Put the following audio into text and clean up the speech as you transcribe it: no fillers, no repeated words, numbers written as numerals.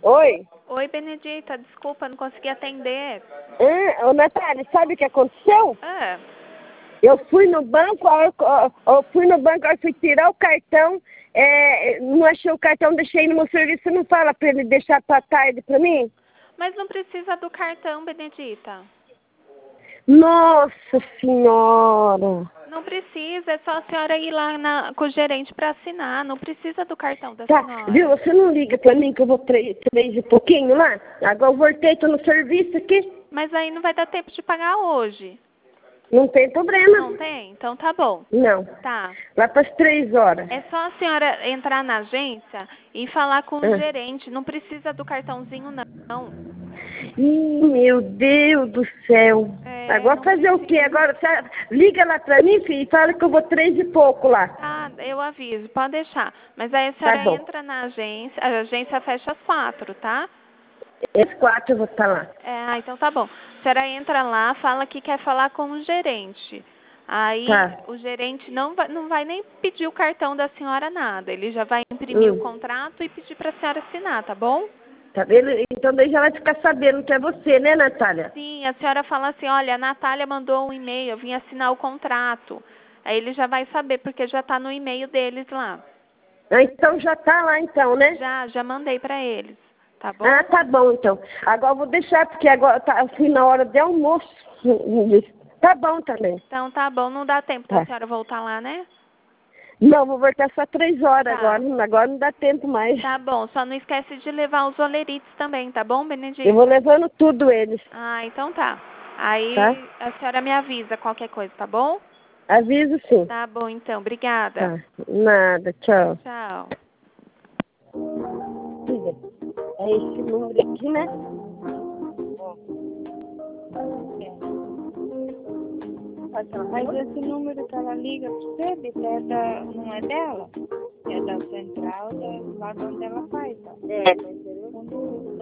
Oi? Oi, Benedita, desculpa, não consegui atender. Ô, Natália, sabe o que aconteceu? Ah, Eu fui no banco, aí eu fui tirar o cartão, não achei o cartão, deixei no meu serviço. Você não fala pra ele deixar pra tarde pra mim? mas não precisa do cartão, Benedita. Nossa Senhora! Não precisa, é só a senhora ir lá com o gerente para assinar. Não precisa do cartão da Tá, viu? senhora. Você não liga pra mim que eu vou três e pouquinho lá? Agora eu voltei, tô no serviço aqui. Mas aí não vai dar tempo de pagar hoje. Não tem problema. Não tem? Então tá bom. Não. Tá. Lá pras 3 horas. É só a senhora entrar na agência e falar com o Ah. gerente. Não precisa do cartãozinho, não. Ih, meu Deus do céu. Agora Não fazer o quê? precisa. Agora liga lá pra mim, filho, e fala que eu vou 3 e pouco lá. Tá, eu aviso, pode deixar. Mas aí a Tá senhora bom. entra na agência, a agência fecha às 4, tá? Às 4 eu vou estar lá. Então tá bom. A senhora entra lá, fala que quer falar com o gerente. Aí Tá. o gerente não vai nem pedir o cartão da senhora nada. Ele já vai imprimir o contrato e pedir pra senhora assinar, tá bom? Tá vendo? Então daí já vai ficar sabendo que é você, né, Natália? Sim, a senhora fala assim, olha, a Natália mandou um e-mail, eu vim assinar o contrato. Aí ele já vai saber, porque já tá no e-mail deles lá. Ah, então já tá lá então, né? Já mandei pra eles, tá bom? Ah, tá bom então. Agora eu vou deixar, porque agora eu fui na hora de almoço. Tá bom também. Então tá bom, não dá tempo da Tá. senhora voltar lá, né? Não, vou voltar só 3 horas Tá. agora. Agora não dá tempo mais. Tá bom, só não esquece de levar os olerites também, tá bom, Benedita? Eu vou levando tudo eles. Então tá. Aí Tá? a senhora me avisa qualquer coisa, tá bom? Aviso sim. Tá bom, então. Obrigada. Tá. Nada. Tchau. Tchau. Filha, é esse número aqui, né? Mas esse número que ela liga pra você, Bita, não é dela? É da central, lá de onde ela faz. Ó. É, mas